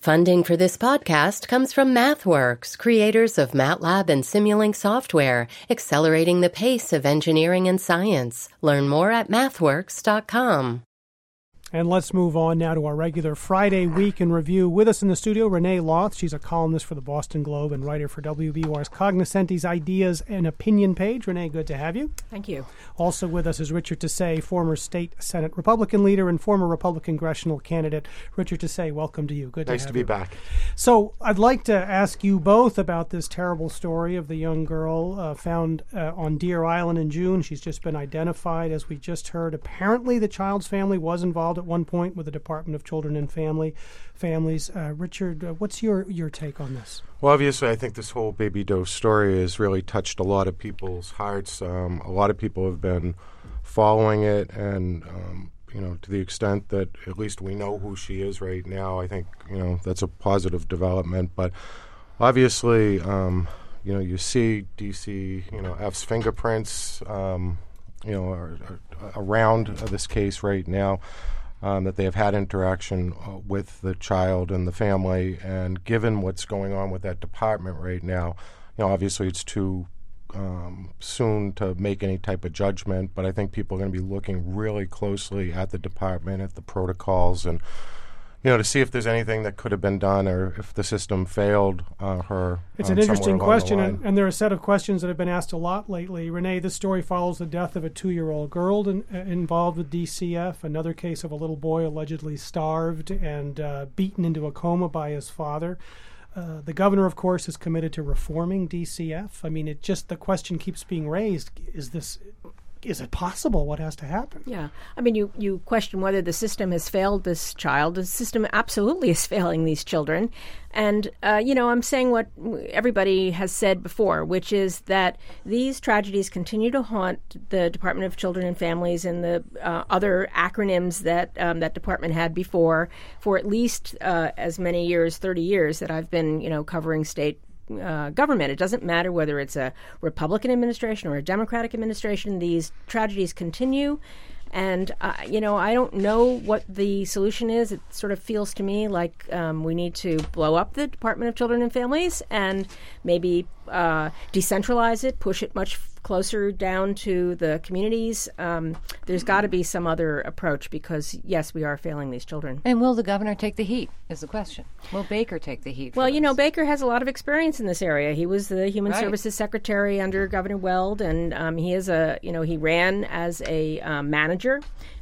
Funding for this podcast comes from MathWorks, creators of MATLAB and Simulink software, accelerating the pace of engineering and science. Learn more at mathworks.com. And let's move on now to our regular Friday Week in Review. With us in the studio, Renee Loth. She's a columnist for the Boston Globe and writer for WBUR's Cognoscenti's Ideas and Opinion page. Renee, good to have you. Thank you. Also with us is Richard Tassay, former state Senate Republican leader and former Republican congressional candidate. Richard Tassay, welcome to you. Good to have you. Nice to be back. So I'd like to ask you both about this terrible story of the young girl found on Deer Island in June. She's just been identified, as we just heard. Apparently the child's family was involved at one point with the Department of Children and Families. Richard, what's your take on this? Well, obviously, I think this whole Baby Doe story has really touched a lot of people's hearts. A lot of people have been following it, and to the extent that at least we know who she is right now, I think that's a positive development. But obviously, you see DCF's fingerprints, around this case right now. That they have had interaction with the child and the family, and given what's going on with that department right now, obviously it's too soon to make any type of judgment, but I think people are going to be looking really closely at the department, at the protocols, and to see if there's anything that could have been done or if the system failed her. It's an interesting question, and there are a set of questions that have been asked a lot lately. Renee, this story follows the death of a 2-year-old girl involved with DCF, another case of a little boy allegedly starved and beaten into a coma by his father. The governor, of course, is committed to reforming DCF. I mean, the question keeps being raised, is it possible? What has to happen? Yeah. I mean, you question whether the system has failed this child. The system absolutely is failing these children. And, I'm saying what everybody has said before, which is that these tragedies continue to haunt the Department of Children and Families and the other acronyms that that department had before for at least as many years, 30 years, that I've been, covering state government. It doesn't matter whether it's a Republican administration or a Democratic administration. These tragedies continue. And, I don't know what the solution is. It sort of feels to me like we need to blow up the Department of Children and Families and maybe decentralize it, push it much closer down to the communities. There's got to be some other approach because, yes, we are failing these children. And will the governor take the heat is the question. Will Baker take the heat? Well, Baker has a lot of experience in this area. He was the Human Services Secretary under Governor Weld, and he is he ran as a manager.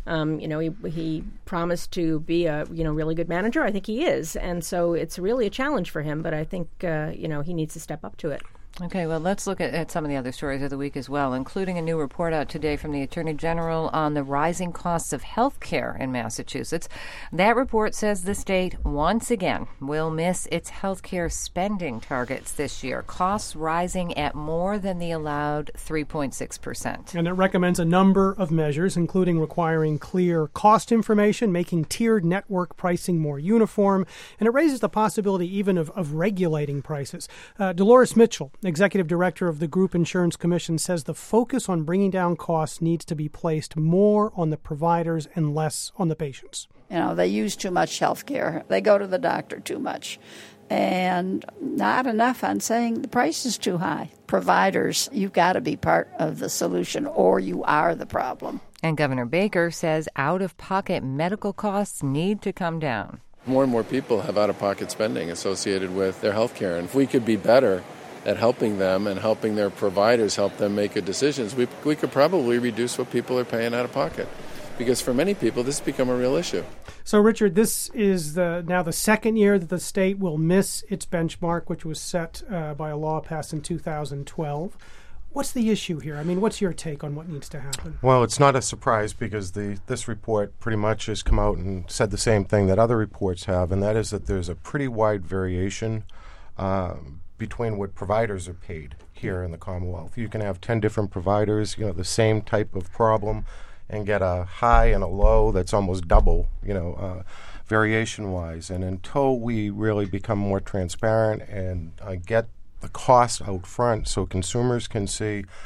He promised to be a really good manager. I think he is, and so it's really a challenge for him. But I think he needs to step up to it. Okay, well, let's look at some of the other stories of the week as well, including a new report out today from the Attorney General on the rising costs of health care in Massachusetts. That report says the state, once again, will miss its health care spending targets this year, costs rising at more than the allowed 3.6%. And it recommends a number of measures, including requiring clear cost information, making tiered network pricing more uniform, and it raises the possibility even of regulating prices. Dolores Mitchell, Executive Director of the Group Insurance Commission, says the focus on bringing down costs needs to be placed more on the providers and less on the patients. They use too much health care. They go to the doctor too much. And not enough on saying the price is too high. Providers, you've got to be part of the solution or you are the problem. And Governor Baker says out-of-pocket medical costs need to come down. More and more people have out-of-pocket spending associated with their health care. And if we could be better at helping them and helping their providers help them make good decisions, we could probably reduce what people are paying out of pocket. Because for many people, this has become a real issue. So, Richard, this is now the second year that the state will miss its benchmark, which was set by a law passed in 2012. What's the issue here? I mean, what's your take on what needs to happen? Well, it's not a surprise because this report pretty much has come out and said the same thing that other reports have, and that is that there's a pretty wide variation between what providers are paid here in the Commonwealth. You can have 10 different providers, the same type of problem, and get a high and a low that's almost double, variation-wise. And until we really become more transparent and get the cost out front so consumers can see,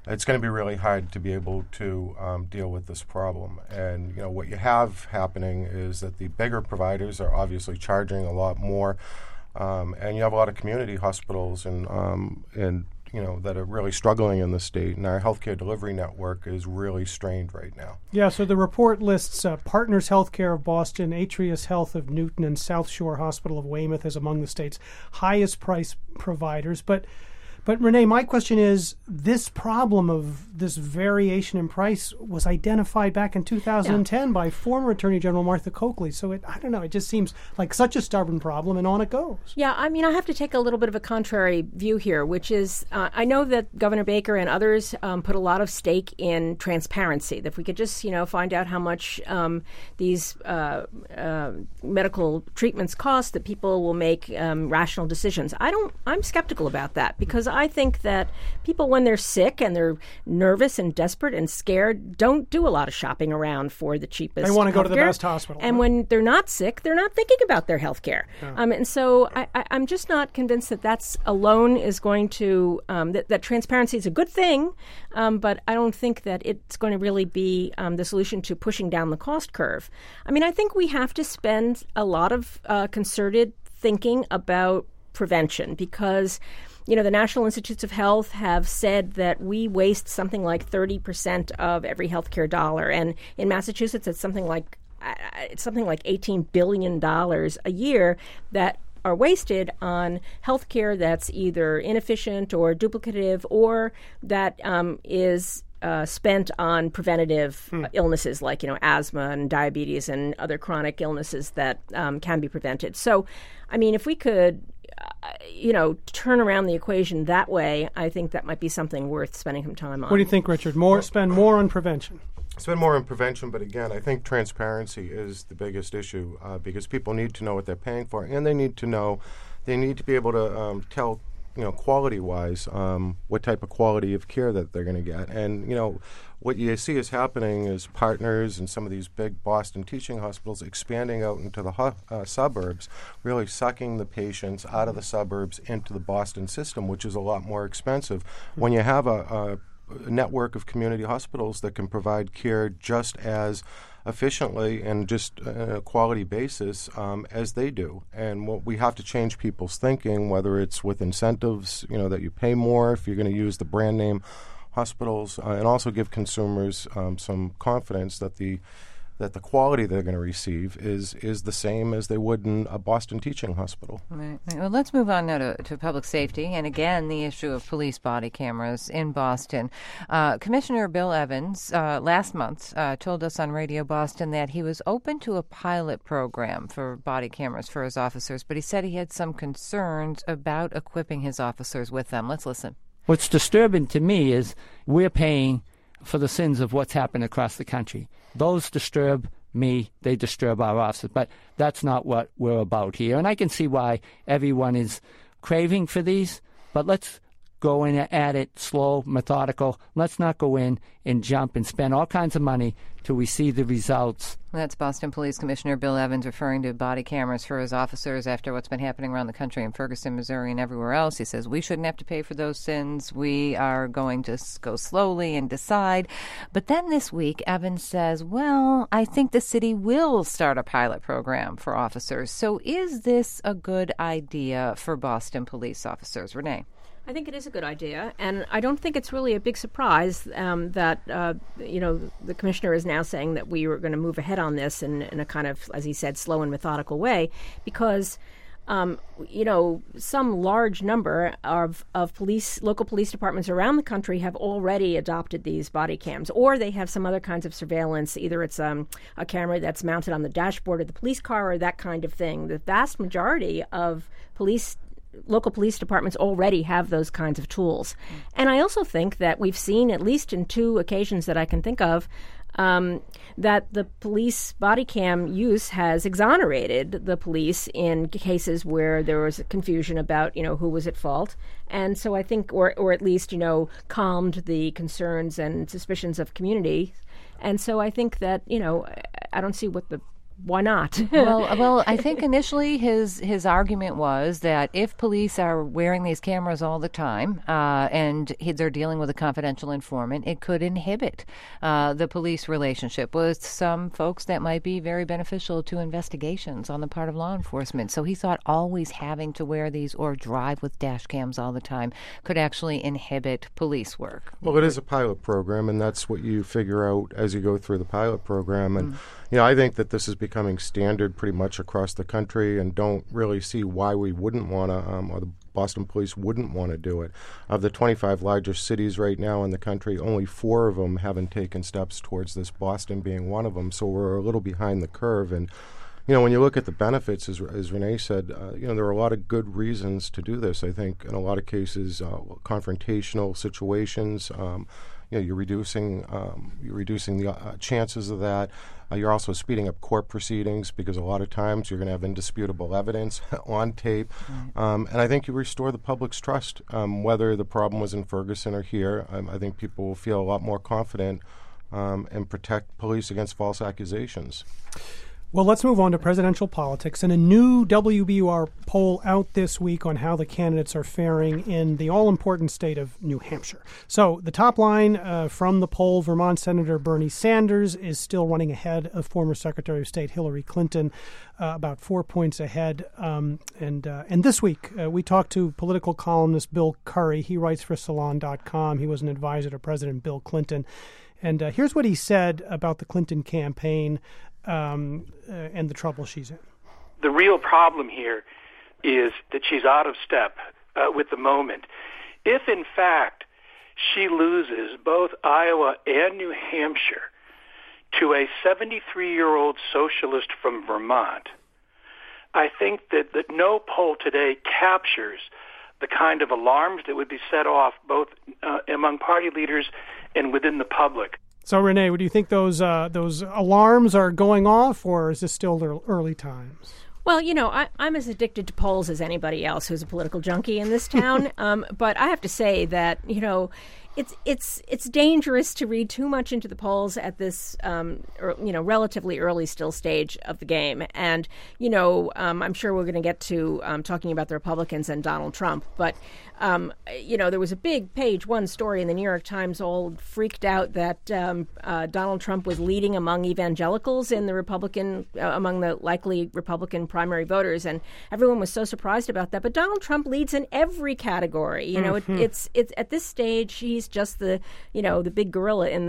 it's going to be really hard to be able to deal with this problem. And what you have happening is that the bigger providers are obviously charging a lot more, and you have a lot of community hospitals and that are really struggling in the state, and our healthcare delivery network is really strained right now. Yeah, so the report lists Partners Healthcare of Boston, Atrius Health of Newton, and South Shore Hospital of Weymouth as among the state's highest price providers. But Renee, my question is, this problem of this variation in price was identified back in 2010 by former Attorney General Martha Coakley. So I don't know, it just seems like such a stubborn problem, and on it goes. Yeah, I mean, I have to take a little bit of a contrary view here, which is I know that Governor Baker and others put a lot of stake in transparency, that if we could just, find out how much these medical treatments cost, that people will make rational decisions. I'm skeptical about that, because I think that people, when they're sick and they're nervous and desperate and scared, don't do a lot of shopping around for the cheapest. They want to go to the best hospital. And when they're not sick, they're not thinking about their health care. And so I'm just not convinced that that's alone is going to, that transparency is a good thing, but I don't think that it's going to really be the solution to pushing down the cost curve. I mean, I think we have to spend a lot of concerted thinking about prevention, because the National Institutes of Health have said that we waste something like 30% of every healthcare dollar, and in Massachusetts, it's something like $18 billion a year that are wasted on healthcare that's either inefficient or duplicative, or that is spent on preventative illnesses like asthma and diabetes and other chronic illnesses that can be prevented. So, I mean, if we could turn around the equation that way, I think that might be something worth spending some time on. What do you think, Richard? Spend more on prevention. Spend more on prevention, but again, I think transparency is the biggest issue, because people need to know what they're paying for, and they need to be able to tell, quality-wise, what type of quality of care that they're going to get. And, what you see is happening is Partners and some of these big Boston teaching hospitals expanding out into the suburbs, really sucking the patients out of the suburbs into the Boston system, which is a lot more expensive. When you have a network of community hospitals that can provide care just as efficiently and just a quality basis as they do. And we have to change people's thinking, whether it's with incentives, that you pay more if you're going to use the brand name hospitals, and also give consumers some confidence that the quality they're going to receive is the same as they would in a Boston teaching hospital. Right. Well, let's move on now to public safety, and again, the issue of police body cameras in Boston. Commissioner Bill Evans last month told us on Radio Boston that he was open to a pilot program for body cameras for his officers, but he said he had some concerns about equipping his officers with them. Let's listen. What's disturbing to me is we're paying for the sins of what's happened across the country. Those disturb me, they disturb our officers, but that's not what we're about here. And I can see why everyone is craving for these, but let's go in at it slow, methodical. Let's not go in and jump and spend all kinds of money till we see the results. That's Boston Police Commissioner Bill Evans referring to body cameras for his officers after what's been happening around the country in Ferguson, Missouri, and everywhere else. He says we shouldn't have to pay for those sins. We are going to go slowly and decide. But then this week, Evans says, well, I think the city will start a pilot program for officers. So is this a good idea for Boston police officers? Renee? I think it is a good idea, and I don't think it's really a big surprise that the commissioner is now saying that we were going to move ahead on this in a kind of, as he said, slow and methodical way, because some large number of local police departments around the country have already adopted these body cams, or they have some other kinds of surveillance. Either it's a camera that's mounted on the dashboard of the police car or that kind of thing. The vast majority of local police departments already have those kinds of tools. And I also think that we've seen, at least in 2 occasions that I can think of, that the police body cam use has exonerated the police in cases where there was confusion about, who was at fault. And so I think, or at least, calmed the concerns and suspicions of community. And so I think that, I don't see what the why not? well, I think initially his argument was that if police are wearing these cameras all the time and they're dealing with a confidential informant, it could inhibit the police relationship with some folks that might be very beneficial to investigations on the part of law enforcement. So he thought always having to wear these or drive with dash cams all the time could actually inhibit police work. Well, it is a pilot program, and that's what you figure out as you go through the pilot program. And I think that this is becoming standard pretty much across the country, and don't really see why we wouldn't want to, or the Boston police wouldn't want to do it. Of the 25 largest cities right now in the country, only 4 of them haven't taken steps towards this, Boston being one of them. So we're a little behind the curve. And when you look at the benefits, as Renee said, there are a lot of good reasons to do this. I think in a lot of cases, confrontational situations, you're reducing the chances of that. You're also speeding up court proceedings because a lot of times you're going to have indisputable evidence on tape. And I think you restore the public's trust, whether the problem was in Ferguson or here. I think people will feel a lot more confident and protect police against false accusations. Well, let's move on to presidential politics and a new WBUR poll out this week on how the candidates are faring in the all-important state of New Hampshire. So the top line from the poll, Vermont Senator Bernie Sanders is still running ahead of former Secretary of State Hillary Clinton, about 4 points ahead. And this week, we talked to political columnist Bill Curry. He writes for Salon.com. He was an advisor to President Bill Clinton. And here's what he said about the Clinton campaign and the trouble she's in. The real problem here is that she's out of step with the moment. If, in fact, she loses both Iowa and New Hampshire to a 73-year-old socialist from Vermont, I think that no poll today captures the kind of alarms that would be set off both among party leaders and within the public. So, Renee, do you think those alarms are going off, or is this still early times? Well, I'm as addicted to polls as anybody else who's a political junkie in this town. But I have to say that, it's dangerous to read too much into the polls at this, relatively early still stage of the game. And, I'm sure we're going to get to talking about the Republicans and Donald Trump. But, there was a big page one story in the New York Times all freaked out that Donald Trump was leading among evangelicals in the among the likely Republican primary voters. And everyone was so surprised about that. But Donald Trump leads in every category. It's at this stage, he's just the big gorilla in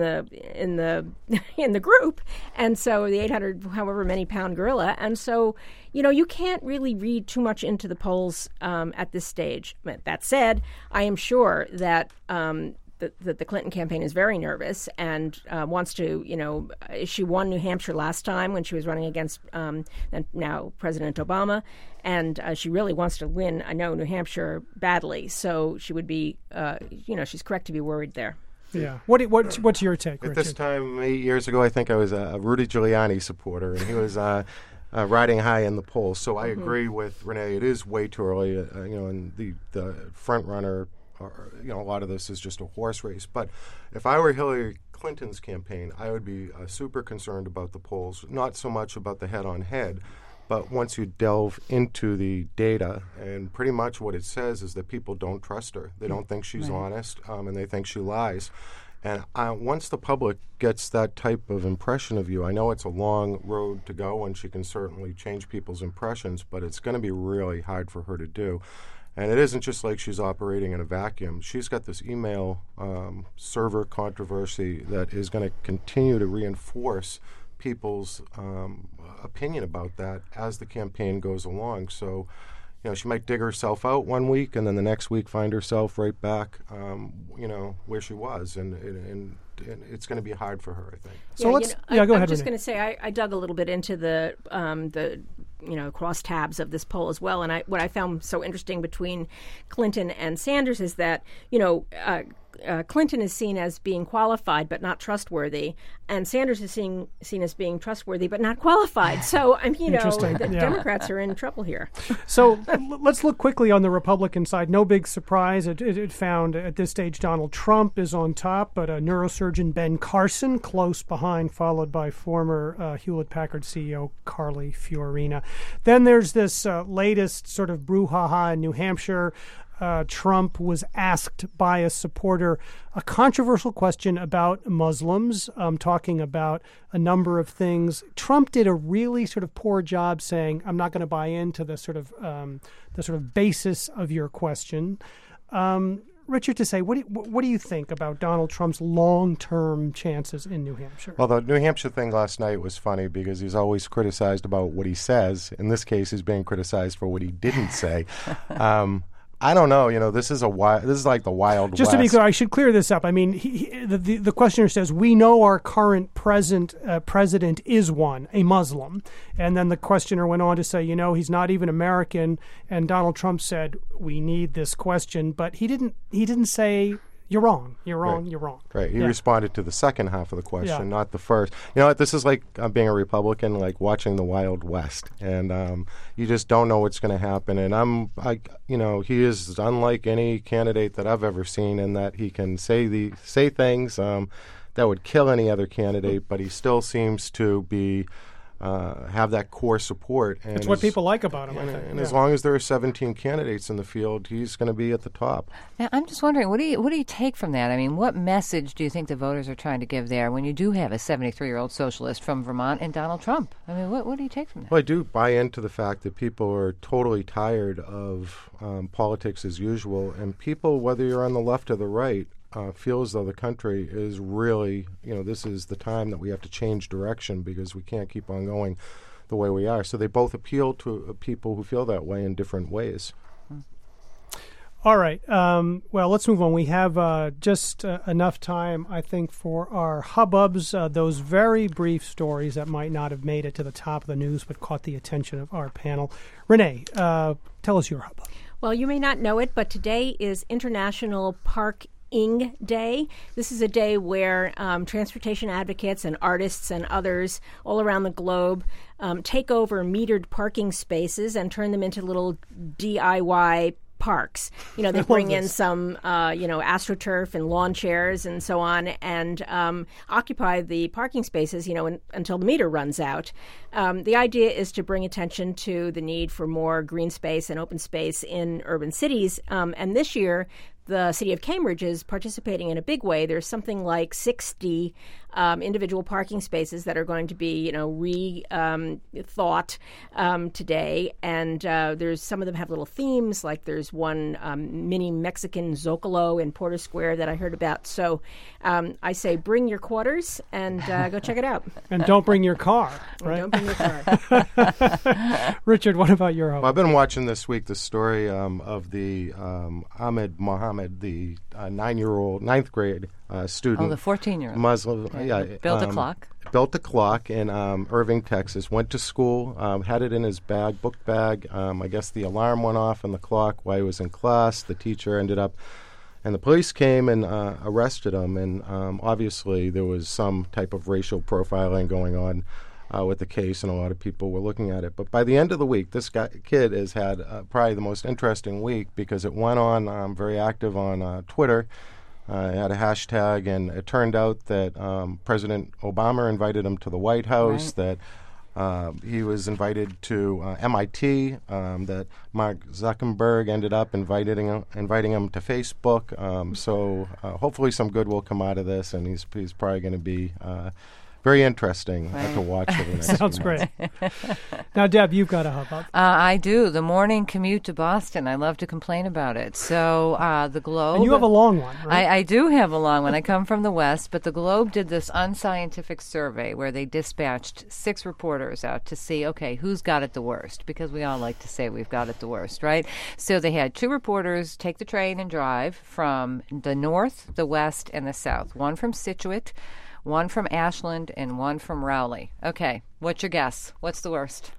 the group, and so the 800 however many pound gorilla, and so you can't really read too much into the polls at this stage. That said, I am sure that the Clinton campaign is very nervous and wants to, she won New Hampshire last time when she was running against now President Obama, and she really wants to win, New Hampshire badly. So she would be, she's correct to be worried there. Yeah. What's your take, At Richard? this time, 8 years ago, I think I was a Rudy Giuliani supporter, and he was riding high in the polls. So I agree with Renee. It is way too early, and the front runner, a lot of this is just a horse race. But if I were Hillary Clinton's campaign, I would be super concerned about the polls, not so much about the head-on-head, but once you delve into the data, and pretty much what it says is that people don't trust her. They don't think she's honest, and they think she lies. And once the public gets that type of impression of you, I know it's a long road to go, and she can certainly change people's impressions, but it's going to be really hard for her to do. And it isn't just like she's operating in a vacuum. She's got this email server controversy that is going to continue to reinforce people's opinion about that as the campaign goes along. So, she might dig herself out one week and then the next week find herself right back, where she was. And it's going to be hard for her, I think. So go ahead, I'm just going to say I dug a little bit into the crosstabs of this poll as well. And what I found so interesting between Clinton and Sanders is that, Clinton is seen as being qualified but not trustworthy, and Sanders is seen as being trustworthy but not qualified. So, the Democrats are in trouble here. So let's look quickly on the Republican side. No big surprise. It found at this stage Donald Trump is on top, but neurosurgeon Ben Carson close behind, followed by former Hewlett-Packard CEO Carly Fiorina. Then there's this latest sort of brouhaha in New Hampshire. Trump was asked by a supporter a controversial question about Muslims, talking about a number of things. Trump did a really sort of poor job saying, "I'm not going to buy into the sort of basis of your question." Richard, to say, what do you think about Donald Trump's long-term chances in New Hampshire? Well, the New Hampshire thing last night was funny because he's always criticized about what he says. In this case, he's being criticized for what he didn't say. I don't know. This is like the Wild West. Just to be clear, I should clear this up. I mean, the questioner says, we know our current president is one, a Muslim. And then the questioner went on to say, he's not even American. And Donald Trump said, we need this question. But he didn't say, you're wrong, you're wrong, right. You're wrong. Right. He responded to the second half of the question, not the first. You know what? This is like being a Republican, like watching the Wild West. And you just don't know what's going to happen. And he is unlike any candidate that I've ever seen in that he can say things that would kill any other candidate, but he still seems to be have that core support. And it's what people like about him, I think. And as long as there are 17 candidates in the field, he's going to be at the top. Now, I'm just wondering, what do you take from that? I mean, what message do you think the voters are trying to give there when you do have a 73-year-old socialist from Vermont and Donald Trump? I mean, what do you take from that? Well, I do buy into the fact that people are totally tired of politics as usual, and people, whether you're on the left or the right, feel as though the country is really, this is the time that we have to change direction because we can't keep on going the way we are. So they both appeal to people who feel that way in different ways. All right. Well, let's move on. We have just enough time, I think, for our hubbubs, those very brief stories that might not have made it to the top of the news but caught the attention of our panel. Renee, tell us your hubbub. Well, you may not know it, but today is International Parking Day. This is a day where transportation advocates and artists and others all around the globe take over metered parking spaces and turn them into little DIY parks. They bring in some, AstroTurf and lawn chairs and so on and occupy the parking spaces, until the meter runs out. The idea is to bring attention to the need for more green space and open space in urban cities. And this year, the city of Cambridge is participating in a big way. There's something like 60 individual parking spaces that are going to be, rethought today. And there's some of them have little themes, like there's one mini Mexican Zocalo in Porter Square that I heard about. So I say bring your quarters and go check it out. And don't bring your car, right? Don't bring your car. Richard, what about your home? Well, I've been watching this week the story of the Ahmed Mohammed, the 9th grade student. Oh, the 14-year-old. Muslim. Built a clock. Built a clock in Irving, Texas. Went to school, had it in his book bag. I guess the alarm went off on the clock while he was in class. The teacher ended up, and the police came and arrested him. And obviously there was some type of racial profiling going on with the case, and a lot of people were looking at it. But by the end of the week, this kid has had probably the most interesting week because it went on very active on Twitter. It had a hashtag, and it turned out that President Obama invited him to the White House, right. That he was invited to MIT, that Mark Zuckerberg ended up inviting him to Facebook. So hopefully some good will come out of this, and he's probably going to be very interesting to watch for the next Sounds great. Now, Deb, you've got a hubbub. I do. The morning commute to Boston. I love to complain about it. So the Globe. And you have a long one, right? I do have a long one. I come from the West, but the Globe did this unscientific survey where they dispatched 6 reporters out to see, okay, who's got it the worst? Because we all like to say we've got it the worst, right? So they had 2 reporters take the train and drive from the North, the West, and the South. One from Scituate, one from Ashland, and one from Rowley. Okay, what's your guess? What's the worst?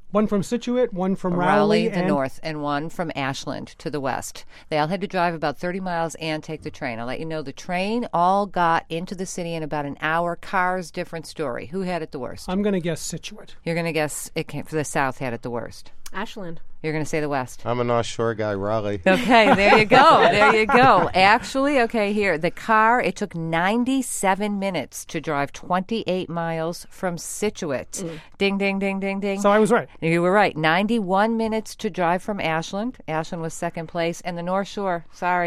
One from Scituate, one from Raleigh, the and north, and one from Ashland to the west. They all had to drive about 30 miles and take the train. I'll let you know the train all got into the city in about an hour. Cars, different story. Who had it the worst? I'm going to guess Scituate. You're going to guess it came for the south had it the worst. Ashland. You're going to say the west. I'm a North Shore guy, Raleigh. Okay, there you go. There you go. Actually, okay, here. The car, it took 97 minutes to drive 28 miles from Scituate. Ding, ding, ding, ding, ding. So I was right. You were right. 91 minutes to drive from Ashland. Ashland was second place. And the North Shore,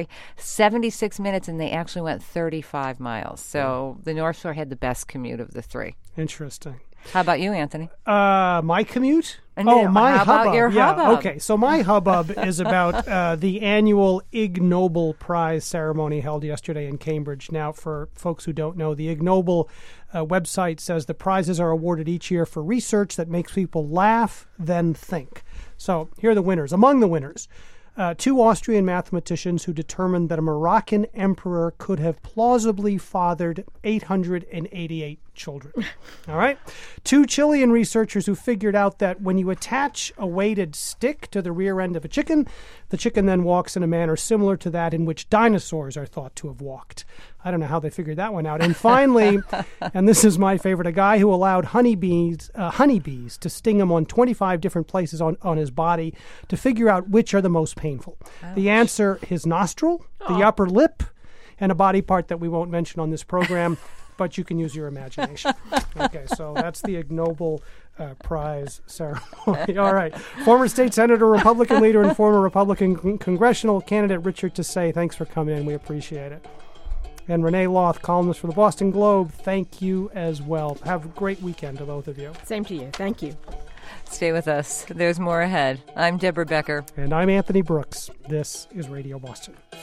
76 minutes, and they actually went 35 miles. So the North Shore had the best commute of the three. Interesting. How about you, Anthony? My commute? how My hubbub. about your hubbub? Okay, so my hubbub is about the annual Ig Nobel Prize ceremony held yesterday in Cambridge. Now, for folks who don't know, the Ig Nobel website says the prizes are awarded each year for research that makes people laugh, then think. So here are the winners. Among the winners, 2 Austrian mathematicians who determined that a Moroccan emperor could have plausibly fathered 888 children. All right. 2 Chilean researchers who figured out that when you attach a weighted stick to the rear end of a chicken, the chicken then walks in a manner similar to that in which dinosaurs are thought to have walked. I don't know how they figured that one out. And finally, and this is my favorite, a guy who allowed honeybees to sting him on 25 different places on his body to figure out which are the most painful. Ouch. The answer, his nostril, the upper lip, and a body part that we won't mention on this program, but you can use your imagination. Okay, so that's the Ig Nobel Prize ceremony. All right. Former state senator, Republican leader, and former Republican congressional candidate Richard Tassay, thanks for coming in. We appreciate it. And Renee Loth, columnist for the Boston Globe, thank you as well. Have a great weekend to both of you. Same to you. Thank you. Stay with us. There's more ahead. I'm Deborah Becker. And I'm Anthony Brooks. This is Radio Boston.